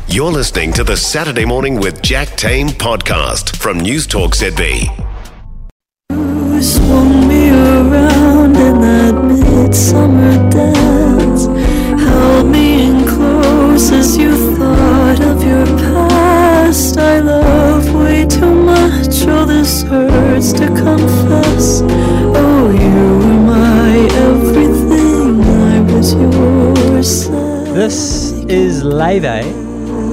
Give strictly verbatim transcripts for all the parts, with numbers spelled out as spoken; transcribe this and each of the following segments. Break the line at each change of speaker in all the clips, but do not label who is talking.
You're listening to the Saturday Morning with Jack Tame podcast from News Talk Z B.
You swung me around in that midsummer dance, held me in close as you thought of your past. I love way too much, oh this hurts to confess. Oh, you were my everything, I was yours.
This is Laufey.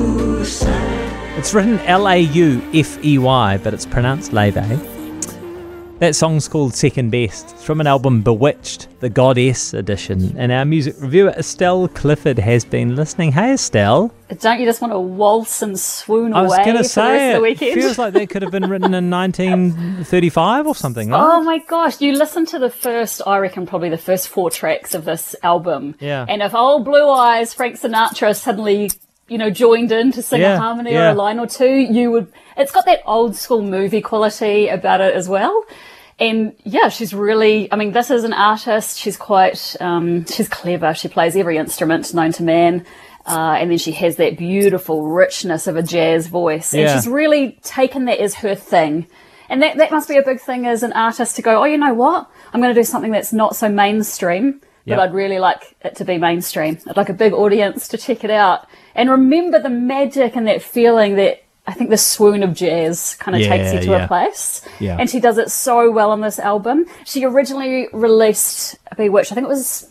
It's written L A U F E Y, but it's pronounced Laufey. That song's called Second Best. It's from an album Bewitched, the Goddess edition. And our music reviewer, Estelle Clifford, has been listening. Hey, Estelle.
Don't you just want to waltz and swoon
I was
away
gonna
for
say,
the rest of the
it
weekend?
feels like that could have been written in nineteen thirty-five or something, right?
Oh my gosh, you listen to the first, I reckon probably the first four tracks of this album.
Yeah.
And if old Blue Eyes, Frank Sinatra suddenly, you know, joined in to sing
Yeah,
a harmony
yeah.
or a line or two, you would, it's got that old school movie quality about it as well. And yeah, she's really, I mean, this is an artist. She's quite, um, she's clever. She plays every instrument known to man. Uh, and then she has that beautiful richness of a jazz voice. And
Yeah.
she's really taken that as her thing. And that, that must be a big thing as an artist to go, oh, you know what? I'm going to do something that's not so mainstream, but
Yep.
I'd really like it to be mainstream. I'd like a big audience to check it out. And remember the magic and that feeling that I think the swoon of jazz kind of
Yeah,
takes you to
yeah.
a place.
Yeah.
And she does it so well on this album. She originally released Bewitched, I think it was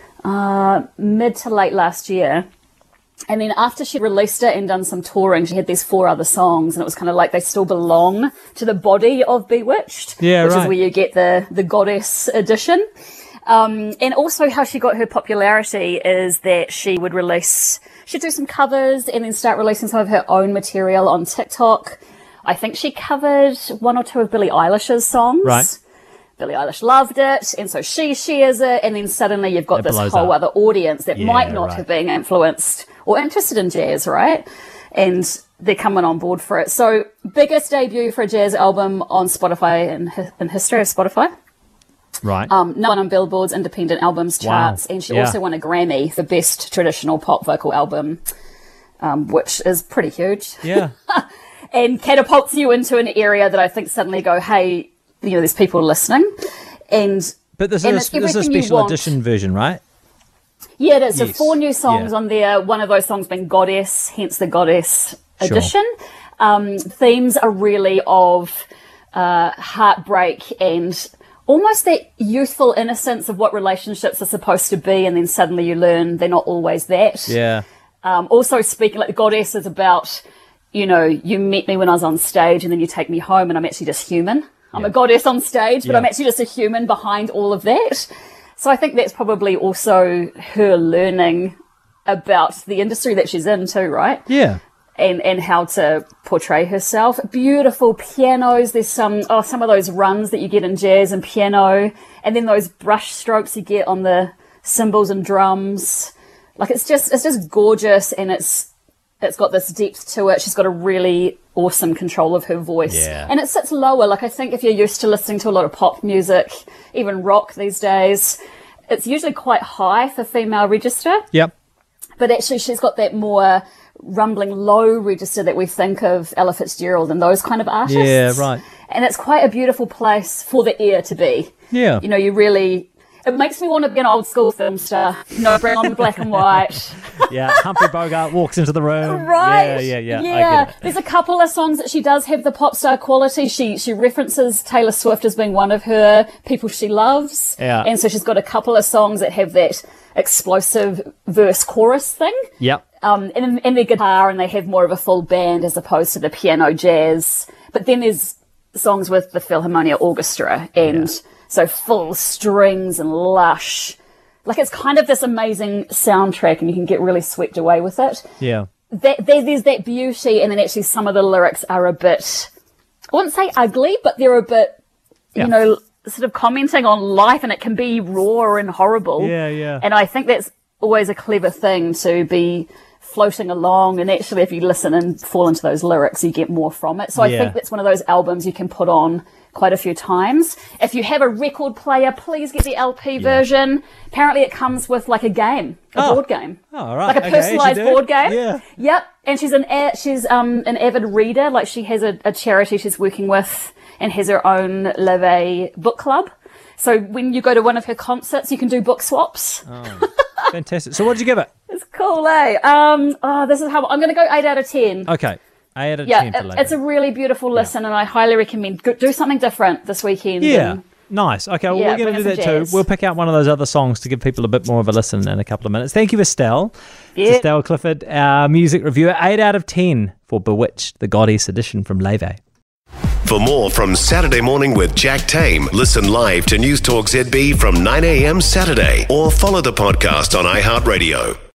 uh, mid to late last year. And then after she released it and done some touring, she had these four other songs, and it was kind of like they still belong to the body of Bewitched,
Yeah,
which
right.
is where you get the, the goddess edition. Um, and also how she got her popularity is that she would release, she'd do some covers and then start releasing some of her own material on TikTok. I think she covered one or two of Billie Eilish's songs.
Right.
Billie Eilish loved it, and so she shares it, and then suddenly you've got
It
this
blows
whole
up.
other audience that
Yeah,
might not
right.
have been influenced or interested in jazz, right? And they're coming on board for it. So, biggest debut for a jazz album on Spotify in, hi- in history of Spotify.
Right.
Um, number one on Billboard's independent albums
Wow.
charts, and she
Yeah.
also won a Grammy for best traditional pop vocal album, um, which is pretty huge.
yeah.
And catapults you into an area that I think suddenly go, hey, you know, there's people listening. And
But this
and
is,
it's
a, this is a
everything you
special
want.
edition version, right?
Yeah, it is. So
Yes.
four new songs
Yeah.
on there. One of those songs being Goddess, hence the Goddess
Sure.
edition. Um, themes are really of uh, heartbreak and almost that youthful innocence of what relationships are supposed to be, and then suddenly you learn they're not always that.
Yeah.
Um, also speaking, like the Goddess is about, you know, you met me when I was on stage and then you take me home and I'm actually just human. I'm
Yeah.
a goddess on stage, but
Yeah.
I'm actually just a human behind all of that. So I think that's probably also her learning about the industry that she's in too, right?
Yeah.
And and how to portray herself. Beautiful pianos. There's some oh some of those runs that you get in jazz and piano, and then those brush strokes you get on the cymbals and drums. Like it's just it's just gorgeous, and it's it's got this depth to it. She's got a really awesome control of her voice.
Yeah.
And it sits lower. Like I think if you're used to listening to a lot of pop music, even rock these days, it's usually quite high for female register.
Yep.
But actually she's got that more rumbling low register that we think of Ella Fitzgerald and those kind of artists.
Yeah, right.
And it's quite a beautiful place for the ear to be.
Yeah.
You know, you really... It makes me want to be an old school film star. You know, brown, black and white.
Yeah. Humphrey Bogart walks into the room.
Right.
Yeah, yeah, yeah.
Yeah.
I get it.
There's a couple of songs that she does have the pop star quality. She she references Taylor Swift as being one of her people she loves.
Yeah.
And so she's got a couple of songs that have that explosive verse chorus thing.
Yep.
Um, and, and their guitar, and they have more of a full band as opposed to the piano jazz. But then there's songs with the Philharmonia Orchestra, and
Yeah.
so full strings and lush. Like it's kind of this amazing soundtrack, and you can get really swept away with it.
Yeah.
That, there, there's that beauty, and then actually some of the lyrics are a bit, I wouldn't say ugly, but they're a bit,
Yeah.
you know, sort of commenting on life, and it can be raw and horrible.
Yeah, yeah.
And I think that's always a clever thing to be floating along, and actually if you listen and fall into those lyrics you get more from it. So I
Yeah.
think that's one of those albums you can put on quite a few times. If you have a record player, please get the L P
Yeah.
version. Apparently it comes with like a game, a
Oh.
board game.
Oh, all right.
Like a
Okay,
personalised
you do?
board game.
Yeah.
Yep. And she's an a- she's um an avid reader. Like she has a, a charity she's working with and has her own Live A book club. So when you go to one of her concerts, you can do book swaps.
Oh, fantastic. So what did you give it?
It's cool, eh? Um, oh, this is how I'm going to go eight out of ten.
Okay. eight out of
Yeah,
ten for
it,
later.
it's a really beautiful listen, and I highly recommend go, do something different this weekend.
Yeah.
and-
Nice. Okay, well,
Yeah,
we're going to
bring
do
us
that
some
too.
jazz.
We'll pick out one of those other songs to give people a bit more of a listen in a couple of minutes. Thank you, Estelle.
Yeah.
Estelle Clifford, our music reviewer. eight out of ten for Bewitched, the Goddess edition from Leve.
For more from Saturday Morning with Jack Tame, listen live to News Talk Z B from nine a.m. Saturday or follow the podcast on iHeartRadio.